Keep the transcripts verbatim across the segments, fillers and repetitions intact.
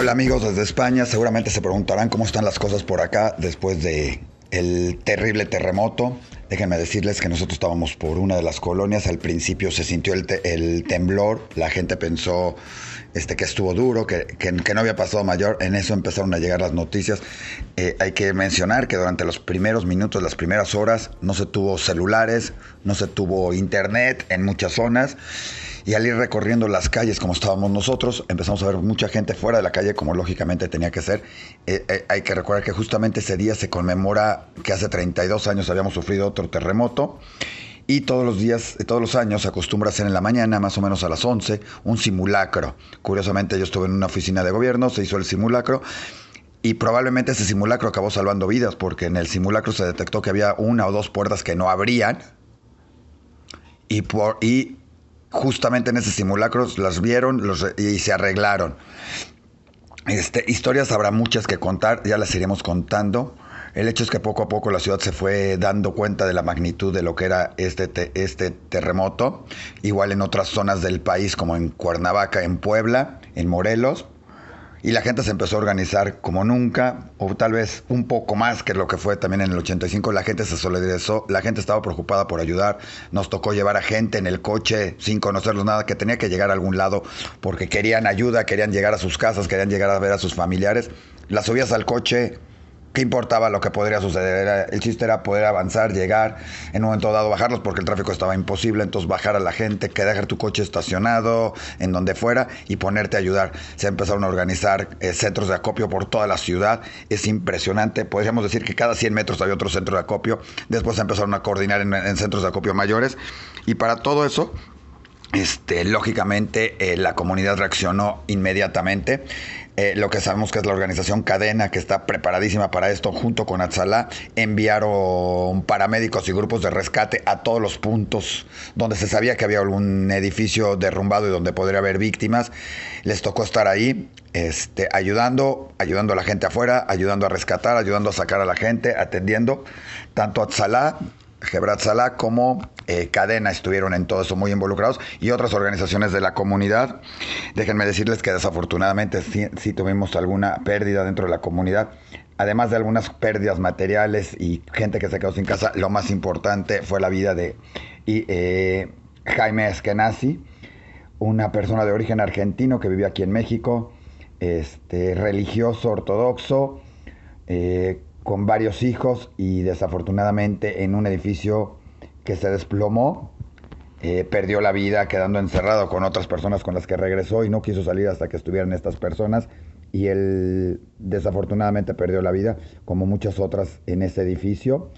Hola amigos desde España, seguramente se preguntarán cómo están las cosas por acá después de el terrible terremoto. Déjenme decirles que nosotros estábamos por una de las colonias, al principio se sintió el, te el temblor, la gente pensó este, que estuvo duro, que, que, que no había pasado mayor, en eso empezaron a llegar las noticias. Eh, hay que mencionar que durante los primeros minutos, las primeras horas, no se tuvo celulares, no se tuvo internet en muchas zonas. Y al ir recorriendo las calles como estábamos nosotros, empezamos a ver mucha gente fuera de la calle, como lógicamente tenía que ser. Eh, eh, hay que recordar que justamente ese día se conmemora que hace treinta y dos años habíamos sufrido otro terremoto. Y todos los días, todos los años se acostumbra a hacer en la mañana, más o menos a las once, un simulacro. Curiosamente yo estuve en una oficina de gobierno, se hizo el simulacro. Y probablemente ese simulacro acabó salvando vidas, porque en el simulacro se detectó que había una o dos puertas que no abrían. Y por... Y justamente en ese simulacro las vieron los, y se arreglaron. Este, historias habrá muchas que contar, ya las iremos contando. El hecho es que poco a poco la ciudad se fue dando cuenta de la magnitud de lo que era este, te, este terremoto. Igual en otras zonas del país, como en Cuernavaca, en Puebla, en Morelos. Y la gente se empezó a organizar como nunca, o tal vez un poco más que lo que fue también en el ochenta y cinco. La gente se solidarizó, la gente estaba preocupada por ayudar. Nos tocó llevar a gente en el coche sin conocerlos nada, que tenía que llegar a algún lado porque querían ayuda, querían llegar a sus casas, querían llegar a ver a sus familiares. Las subías al coche. ¿Qué importaba lo que podría suceder? El chiste era poder avanzar, llegar, en un momento dado bajarlos porque el tráfico estaba imposible, entonces bajar a la gente, que dejar tu coche estacionado en donde fuera y ponerte a ayudar. Se empezaron a organizar eh, centros de acopio por toda la ciudad, es impresionante, podríamos decir que cada cien metros había otro centro de acopio, después se empezaron a coordinar en, en centros de acopio mayores y para todo eso... Este, lógicamente eh, la comunidad reaccionó inmediatamente. Eh, lo que sabemos que es la organización Cadena, que está preparadísima para esto, junto con Atzalá, enviaron paramédicos y grupos de rescate a todos los puntos donde se sabía que había algún edificio derrumbado y donde podría haber víctimas. Les tocó estar ahí, este, ayudando, ayudando a la gente afuera, ayudando a rescatar, ayudando a sacar a la gente, atendiendo tanto a Atzalá, Gebrat Salah como eh, Cadena estuvieron en todo eso muy involucrados y otras organizaciones de la comunidad. Déjenme decirles que desafortunadamente sí, sí tuvimos alguna pérdida dentro de la comunidad. Además de algunas pérdidas materiales y gente que se quedó sin casa, lo más importante fue la vida de y, eh, Jaime Eskenazi, una persona de origen argentino que vivía aquí en México, este, religioso ortodoxo, eh, con varios hijos y desafortunadamente en un edificio que se desplomó, eh, perdió la vida quedando encerrado con otras personas con las que regresó y no quiso salir hasta que estuvieran estas personas y él desafortunadamente perdió la vida como muchas otras en ese edificio.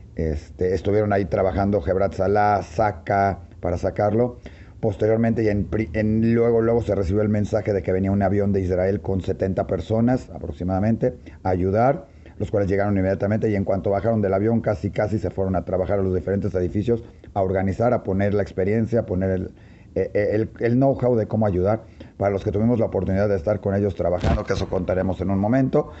Este, estuvieron ahí trabajando Gebrat Salah, Saca, para sacarlo. Posteriormente, y en, en, luego, luego se recibió el mensaje de que venía un avión de Israel con setenta personas aproximadamente a ayudar, los cuales llegaron inmediatamente y en cuanto bajaron del avión casi casi se fueron a trabajar a los diferentes edificios, a organizar, a poner la experiencia, a poner el, el, el know-how de cómo ayudar. Para los que tuvimos la oportunidad de estar con ellos trabajando, que eso contaremos en un momento,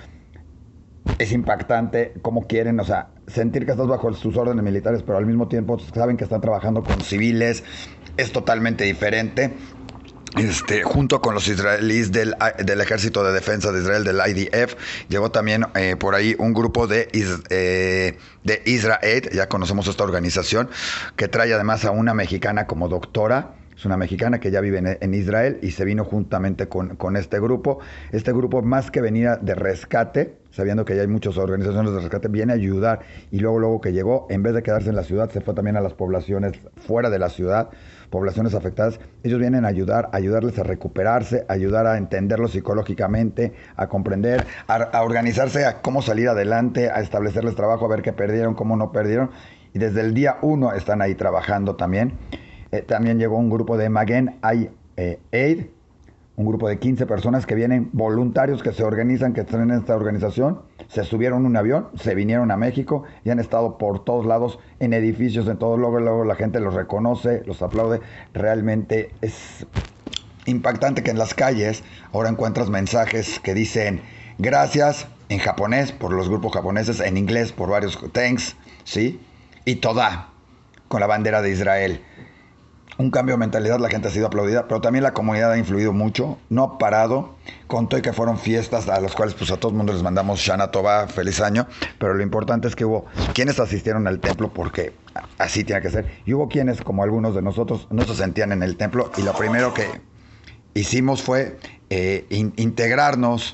es impactante cómo quieren, o sea, sentir que estás bajo sus órdenes militares, pero al mismo tiempo saben que están trabajando con civiles, es totalmente diferente. Este, junto con los israelíes del, del Ejército de Defensa de Israel, del I D F, llegó también eh, por ahí un grupo de, eh, de Israel, ya conocemos esta organización, que trae además a una mexicana como doctora. Es una mexicana que ya vive en, en Israel y se vino juntamente con, con este grupo. Este grupo, más que venir de rescate, sabiendo que ya hay muchas organizaciones de rescate, viene a ayudar. Y luego, luego que llegó, en vez de quedarse en la ciudad, se fue también a las poblaciones fuera de la ciudad, poblaciones afectadas. Ellos vienen a ayudar, a ayudarles a recuperarse, a ayudar a entenderlos psicológicamente, a comprender, a, a organizarse, a cómo salir adelante, a establecerles trabajo, a ver qué perdieron, cómo no perdieron. Y desde el día uno están ahí trabajando también. Eh, también llegó un grupo de Magen Aid, un grupo de quince personas que vienen, voluntarios que se organizan, que están en esta organización, se subieron a un avión, se vinieron a México y han estado por todos lados, en edificios, en todo, luego, luego la gente los reconoce, los aplaude. Realmente es impactante que en las calles ahora encuentras mensajes que dicen gracias en japonés por los grupos japoneses, en inglés por varios thanks, ¿sí? Y toda con la bandera de Israel. un cambio de mentalidad, la gente ha sido aplaudida, pero también la comunidad ha influido mucho, no ha parado, contó y que fueron fiestas a las cuales pues a todo el mundo les mandamos Shana Tova, feliz año, pero lo importante es que hubo quienes asistieron al templo porque así tiene que ser, y hubo quienes, como algunos de nosotros, no se sentían en el templo, y lo primero que hicimos fue eh, in, integrarnos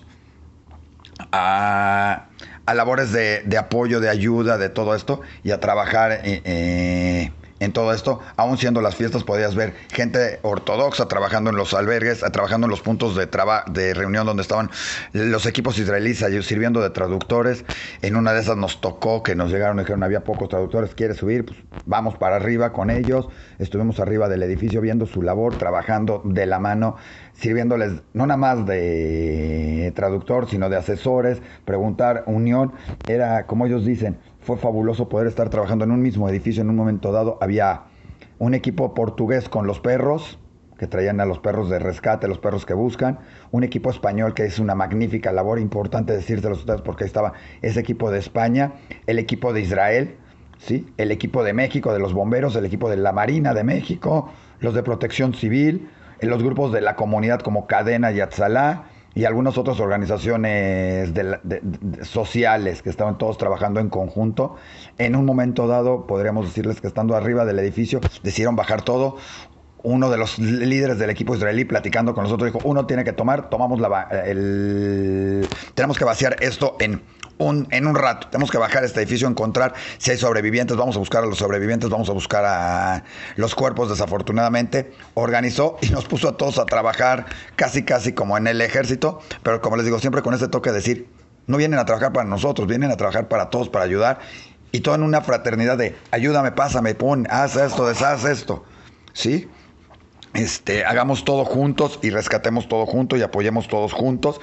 a, a labores de, de apoyo, de ayuda, de todo esto, y a trabajar eh, eh, en todo esto. Aún siendo las fiestas, podías ver gente ortodoxa trabajando en los albergues, trabajando en los puntos de, traba, de reunión donde estaban los equipos israelíes sirviendo de traductores. En una de esas nos tocó que nos llegaron y dijeron, había pocos traductores, ¿quieres subir? Pues vamos para arriba con ellos. Estuvimos arriba del edificio viendo su labor, trabajando de la mano, sirviéndoles no nada más de traductor, sino de asesores, preguntar, unión. Era, como ellos dicen, fue fabuloso poder estar trabajando en un mismo edificio. En un momento dado había un equipo portugués con los perros, que traían a los perros de rescate, los perros que buscan. Un equipo español que es una magnífica labor, importante decírselos a ustedes porque ahí estaba ese equipo de España, el equipo de Israel, ¿sí? El equipo de México, de los bomberos, el equipo de la Marina de México, los de Protección Civil, los grupos de la comunidad como Cadena y Atzalá, y algunas otras organizaciones de la, de, de, sociales que estaban todos trabajando en conjunto. En un momento dado, podríamos decirles que estando arriba del edificio, decidieron bajar todo. Uno de los líderes del equipo israelí platicando con nosotros dijo, uno tiene que tomar, tomamos la, el, tenemos que vaciar esto en un, en un rato, tenemos que bajar este edificio, encontrar si hay sobrevivientes, vamos a buscar a los sobrevivientes, vamos a buscar a los cuerpos. Desafortunadamente organizó y nos puso a todos a trabajar casi casi como en el ejército, pero como les digo, siempre con ese toque de decir, no vienen a trabajar para nosotros, vienen a trabajar para todos, para ayudar, y todo en una fraternidad de ayúdame, pásame, pon, haz esto, deshaz esto, ¿sí? Este, hagamos todo juntos y rescatemos todo juntos y apoyemos todos juntos.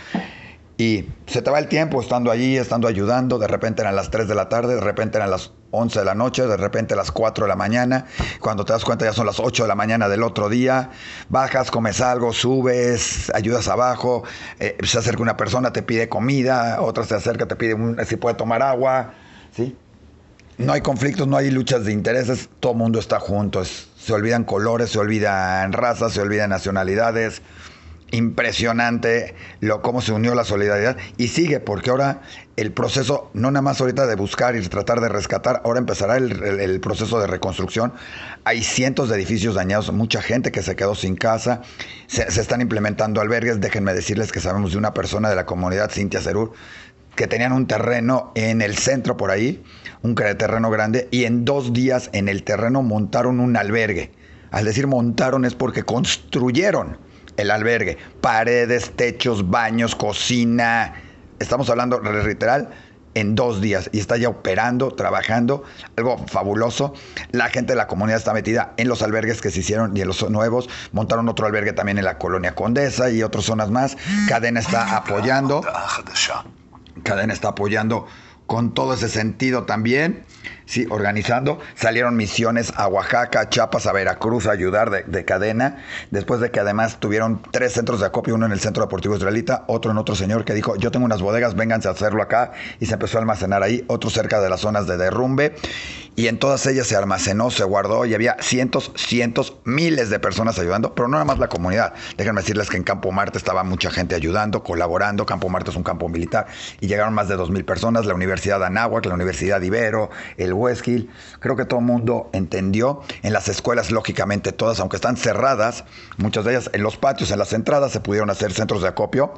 Y se te va el tiempo estando allí, estando ayudando. De repente eran las tres de la tarde, de repente eran las once de la noche, de repente las cuatro de la mañana. Cuando te das cuenta ya son las ocho de la mañana del otro día. Bajas, comes algo, subes, ayudas abajo. Eh, se acerca una persona, te pide comida. Otra se acerca, te pide un, si puede tomar agua, ¿sí? No hay conflictos, no hay luchas de intereses. Todo el mundo está junto. Es, se olvidan colores, se olvidan razas, se olvidan nacionalidades. Impresionante lo cómo se unió la solidaridad y sigue, porque ahora el proceso, no nada más ahorita de buscar y tratar de rescatar, ahora empezará el, el, el proceso de reconstrucción. Hay cientos de edificios dañados, mucha gente que se quedó sin casa, se, se están implementando albergues. Déjenme decirles que sabemos de una persona de la comunidad, Cintia Cerur, que tenían un terreno en el centro por ahí, un terreno grande, y en dos días en el terreno montaron un albergue. Al decir montaron es porque construyeron el albergue, paredes, techos, baños, cocina. Estamos hablando literal en dos días y está ya operando, trabajando, algo fabuloso. La gente de la comunidad está metida en los albergues que se hicieron y en los nuevos. Montaron otro albergue también en la Colonia Condesa y otras zonas más. Cadena está apoyando. Cadena está apoyando con todo ese sentido también, sí, organizando. Salieron misiones a Oaxaca, a Chiapas, a Veracruz a ayudar de, de Cadena, después de que además tuvieron tres centros de acopio, uno en el Centro Deportivo Israelita, otro en otro señor que dijo, yo tengo unas bodegas, vénganse a hacerlo acá, y se empezó a almacenar ahí, otro cerca de las zonas de derrumbe, y en todas ellas se almacenó, se guardó, y había cientos, cientos, miles de personas ayudando, pero no nada más la comunidad. Déjenme decirles que en Campo Marte estaba mucha gente ayudando, colaborando. Campo Marte es un campo militar, y llegaron más de dos mil personas, la Universidad de Anáhuac, la Universidad Ibero, el Huesquil. Creo que todo el mundo entendió. En las escuelas, lógicamente todas, aunque están cerradas, muchas de ellas en los patios, en las entradas, se pudieron hacer centros de acopio.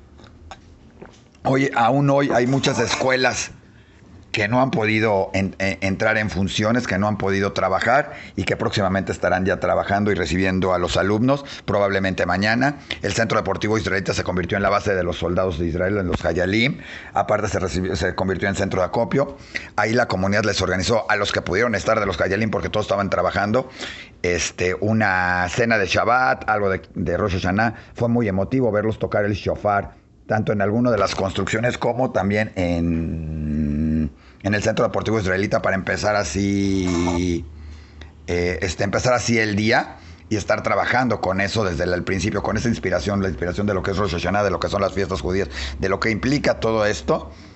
Hoy, aún hoy hay muchas escuelas que no han podido en, en, entrar en funciones, que no han podido trabajar y que próximamente estarán ya trabajando y recibiendo a los alumnos, probablemente mañana. El Centro Deportivo Israelita se convirtió en la base de los soldados de Israel, en los Hayalim. Aparte se, recibió, se convirtió en centro de acopio. Ahí la comunidad les organizó a los que pudieron estar de los Hayalim, porque todos estaban trabajando, este, una cena de Shabbat, algo de, de Rosh Hashanah. Fue muy emotivo verlos tocar el shofar, tanto en alguna de las construcciones como también en... en el Centro Deportivo Israelita, para empezar así eh, este, empezar así el día y estar trabajando con eso desde el, el principio, con esa inspiración, la inspiración de lo que es Rosh Hashanah, de lo que son las fiestas judías, de lo que implica todo esto.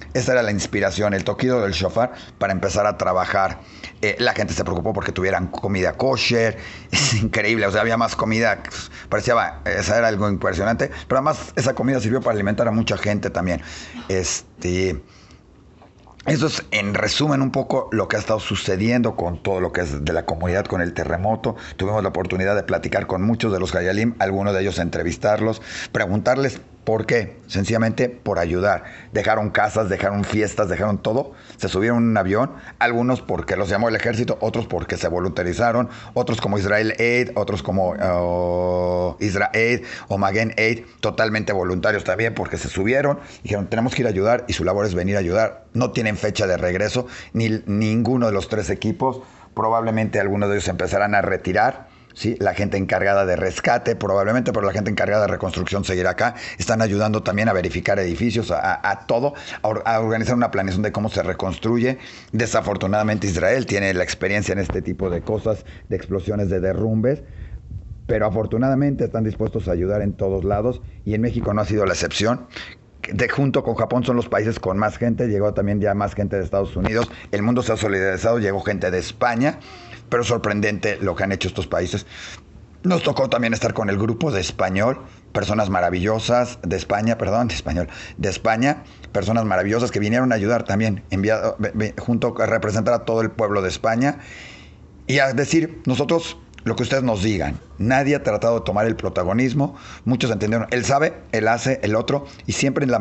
Esa era la inspiración, el toquido del shofar para empezar a trabajar. Eh, la gente se preocupó porque tuvieran comida kosher. Es increíble, o sea, había más comida. Parecía, esa era algo impresionante. Pero además esa comida sirvió para alimentar a mucha gente también. Este... Eso es, en resumen, un poco lo que ha estado sucediendo con todo lo que es de la comunidad con el terremoto. Tuvimos la oportunidad de platicar con muchos de los Hayalim, algunos de ellos entrevistarlos, preguntarles por qué. Sencillamente por ayudar. Dejaron casas, dejaron fiestas, dejaron todo. Se subieron en un avión, algunos porque los llamó el ejército, otros porque se voluntarizaron, otros como Israel Aid, otros como uh, Israel Aid o Magen Aid, totalmente voluntarios también porque se subieron. Dijeron, tenemos que ir a ayudar y su labor es venir a ayudar. No tienen fecha de regreso, ni ninguno de los tres equipos. Probablemente algunos de ellos empezarán a retirar. ¿Sí? La gente encargada de rescate, probablemente, pero la gente encargada de reconstrucción seguirá acá. Están ayudando también a verificar edificios, a, a todo, a, a organizar una planeación de cómo se reconstruye. Desafortunadamente Israel tiene la experiencia en este tipo de cosas, de explosiones, de derrumbes, pero afortunadamente están dispuestos a ayudar en todos lados y en México no ha sido la excepción. De, junto con Japón son los países con más gente, llegó también ya más gente de Estados Unidos, el mundo se ha solidarizado, llegó gente de España, pero sorprendente lo que han hecho estos países. Nos tocó también estar con el grupo de español, personas maravillosas, de España, perdón, de español, de España, personas maravillosas que vinieron a ayudar también, enviado, junto a representar a todo el pueblo de España y a decir, nosotros lo que ustedes nos digan. Nadie ha tratado de tomar el protagonismo. Muchos entendieron, él sabe, él hace, el otro, y siempre en la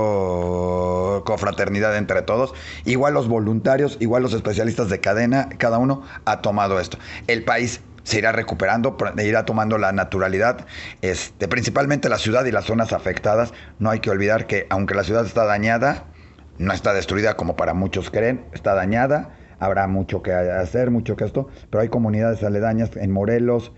mayor confraternidad entre todos. Igual los voluntarios, igual los especialistas de cadena, cada uno ha tomado esto. El país se irá recuperando, irá tomando la naturalidad, este, principalmente la ciudad y las zonas afectadas. No hay que olvidar que aunque la ciudad está dañada, no está destruida como para muchos creen, está dañada. Habrá mucho que hacer, mucho que esto, pero hay comunidades aledañas en Morelos,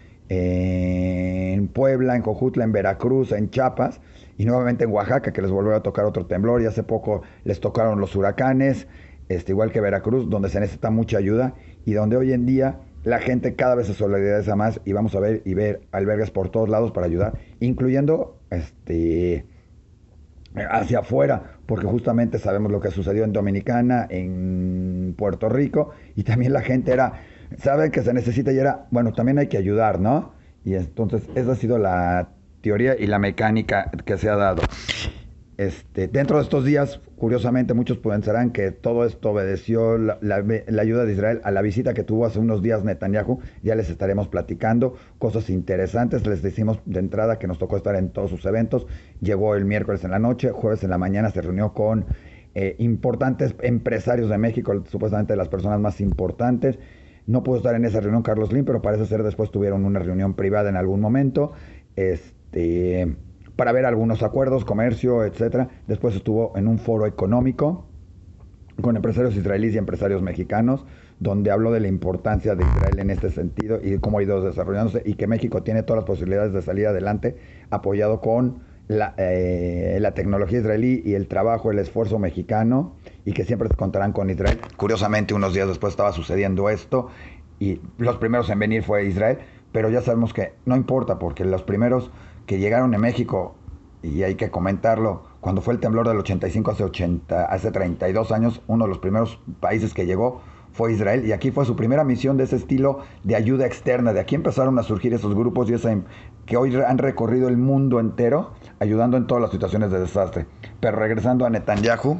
en Puebla, en Cojutla, en Veracruz, en Chiapas y nuevamente en Oaxaca, que les volvió a tocar otro temblor y hace poco les tocaron los huracanes, este, igual que Veracruz, donde se necesita mucha ayuda y donde hoy en día la gente cada vez se solidariza más y vamos a ver y ver albergues por todos lados para ayudar, incluyendo este... hacia afuera, porque justamente sabemos lo que sucedió en Dominicana, en Puerto Rico, y también la gente era, sabe que se necesita y era, bueno, también hay que ayudar, ¿no? Y entonces esa ha sido la teoría y la mecánica que se ha dado. Este, dentro de estos días, curiosamente, muchos pensarán que todo esto obedeció la, la, la ayuda de Israel a la visita que tuvo hace unos días Netanyahu. Ya les estaremos platicando cosas interesantes. Les decimos de entrada que nos tocó estar en todos sus eventos. Llegó el miércoles en la noche, jueves en la mañana se reunió con eh, importantes empresarios de México, supuestamente las personas más importantes. No pudo estar en esa reunión Carlos Slim, pero parece ser después tuvieron una reunión privada en algún momento. Este... para ver algunos acuerdos, comercio, etcétera. Después estuvo en un foro económico con empresarios israelíes y empresarios mexicanos, donde habló de la importancia de Israel en este sentido y cómo ha ido desarrollándose y que México tiene todas las posibilidades de salir adelante apoyado con la, eh, la tecnología israelí y el trabajo, el esfuerzo mexicano y que siempre contarán con Israel. Curiosamente, unos días después estaba sucediendo esto y los primeros en venir fue Israel, pero ya sabemos que no importa porque los primeros que llegaron a México, y hay que comentarlo, cuando fue el temblor del ochenta y cinco, hace, ochenta, hace treinta y dos años, uno de los primeros países que llegó fue Israel, y aquí fue su primera misión de ese estilo de ayuda externa. De aquí empezaron a surgir esos grupos y esa, que hoy han recorrido el mundo entero, ayudando en todas las situaciones de desastre. Pero regresando a Netanyahu,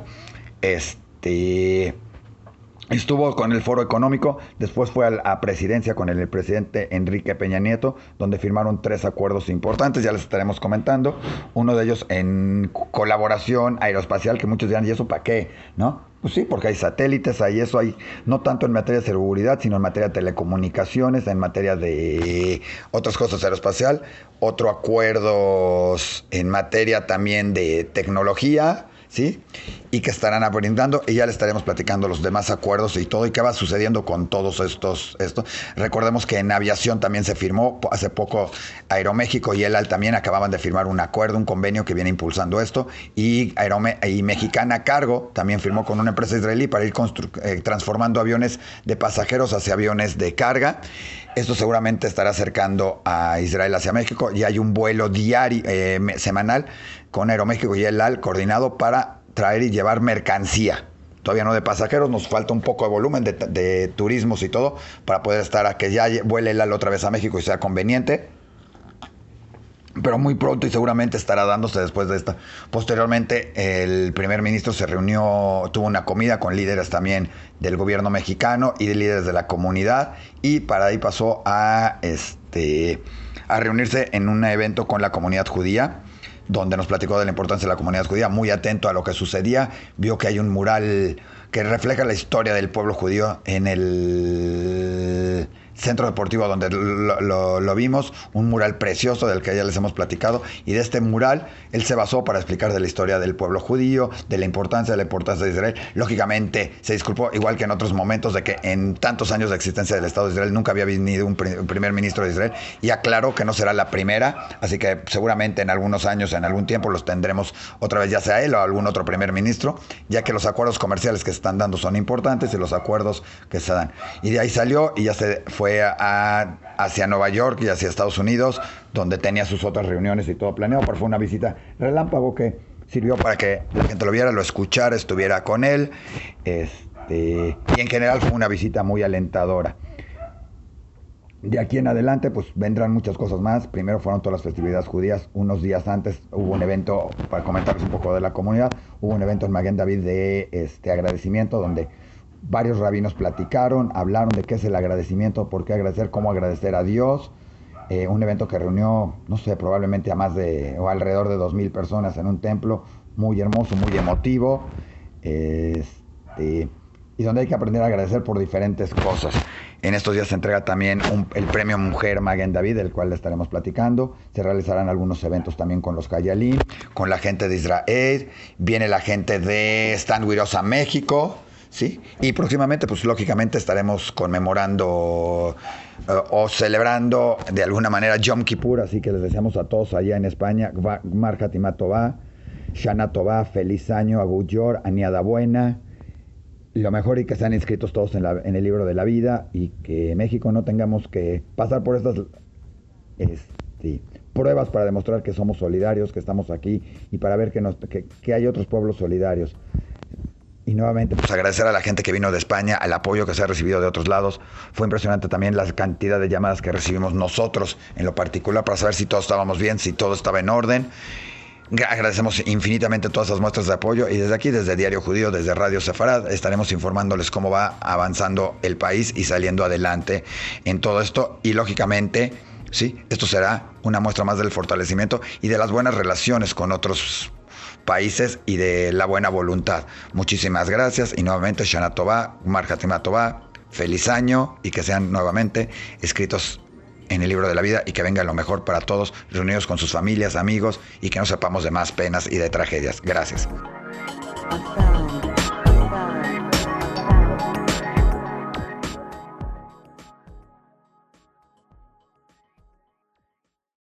este... estuvo con el foro económico, después fue a la presidencia con el, el presidente Enrique Peña Nieto, donde firmaron tres acuerdos importantes, ya les estaremos comentando. Uno de ellos en colaboración aeroespacial, que muchos dirán, ¿y eso para qué? ¿No? Pues sí, porque hay satélites, hay eso, hay no tanto en materia de seguridad, sino en materia de telecomunicaciones, en materia de otras cosas aeroespacial. Otro acuerdo en materia también de tecnología, ¿sí? Y que estarán brindando, y ya le estaremos platicando los demás acuerdos y todo, y qué va sucediendo con todos estos, esto. Recordemos que en aviación también se firmó, hace poco Aeroméxico y el ELAL también acababan de firmar un acuerdo, un convenio que viene impulsando esto, y, Aerome y Mexicana Cargo también firmó con una empresa israelí para ir eh, transformando aviones de pasajeros hacia aviones de carga. Esto seguramente estará acercando a Israel hacia México, y hay un vuelo diario, eh, semanal, con Aeroméxico y el ELAL coordinado para traer y llevar mercancía. Todavía no de pasajeros, nos falta un poco de volumen de, de turismos y todo para poder estar a que ya vuele el ala otra vez a México y sea conveniente. Pero muy pronto y seguramente estará dándose después de esta. Posteriormente, el primer ministro se reunió, tuvo una comida con líderes también del gobierno mexicano y de líderes de la comunidad, y para ahí pasó a, este, a reunirse en un evento con la comunidad judía, donde nos platicó de la importancia de la comunidad judía, muy atento a lo que sucedía. Vio que hay un mural que refleja la historia del pueblo judío en el centro deportivo donde lo, lo, lo vimos, un mural precioso del que ya les hemos platicado, y de este mural él se basó para explicar de la historia del pueblo judío, de la importancia de la importancia de Israel. Lógicamente se disculpó, igual que en otros momentos, de que en tantos años de existencia del Estado de Israel nunca había venido un, pri- un primer ministro de Israel, y aclaró que no será la primera, así que seguramente en algunos años, en algún tiempo los tendremos otra vez, ya sea él o algún otro primer ministro, ya que los acuerdos comerciales que se están dando son importantes y los acuerdos que se dan. Y de ahí salió y ya se fue Fue a, hacia Nueva York y hacia Estados Unidos, donde tenía sus otras reuniones y todo planeado, pero fue una visita relámpago que sirvió para que la gente lo viera, lo escuchara, estuviera con él, este, y en general fue una visita muy alentadora. De aquí en adelante pues vendrán muchas cosas más. Primero fueron todas las festividades judías. Unos días antes hubo un evento, para comentarles un poco de la comunidad, hubo un evento en Maguen David de este, agradecimiento, donde varios rabinos platicaron, hablaron de qué es el agradecimiento, por qué agradecer, cómo agradecer a Dios. Eh, un evento que reunió, no sé, probablemente a más de, o alrededor de dos mil personas en un templo, muy hermoso, muy emotivo, este, y donde hay que aprender a agradecer por diferentes cosas. En estos días se entrega también un, el premio Mujer Maguen David, del cual le estaremos platicando. Se realizarán algunos eventos también con los Hayalim, con la gente de Israel, viene la gente de Stand With Us a México, ¿sí? Y próximamente, pues lógicamente estaremos conmemorando uh, o celebrando de alguna manera Yom Kippur, así que les deseamos a todos allá en España, Gmar Hatima Tová, Shana Tová, feliz año, Agu Yor, Aniada Buena, lo mejor, y que sean inscritos todos en, la, en el libro de la vida, y que en México no tengamos que pasar por estas este, pruebas para demostrar que somos solidarios, que estamos aquí, y para ver que, nos, que, que hay otros pueblos solidarios. Y nuevamente, pues agradecer a la gente que vino de España, al apoyo que se ha recibido de otros lados. Fue impresionante también la cantidad de llamadas que recibimos nosotros en lo particular para saber si todos estábamos bien, si todo estaba en orden. Agradecemos infinitamente todas esas muestras de apoyo, y desde aquí, desde Diario Judío, desde Radio Sefarad, estaremos informándoles cómo va avanzando el país y saliendo adelante en todo esto. Y lógicamente, sí, esto será una muestra más del fortalecimiento y de las buenas relaciones con otros países y de la buena voluntad. Muchísimas gracias, y nuevamente Shana Tová, Gmar Hatima Tová, feliz año, y que sean nuevamente escritos en el libro de la vida, y que venga lo mejor para todos, reunidos con sus familias, amigos, y que no sepamos de más penas y de tragedias. Gracias.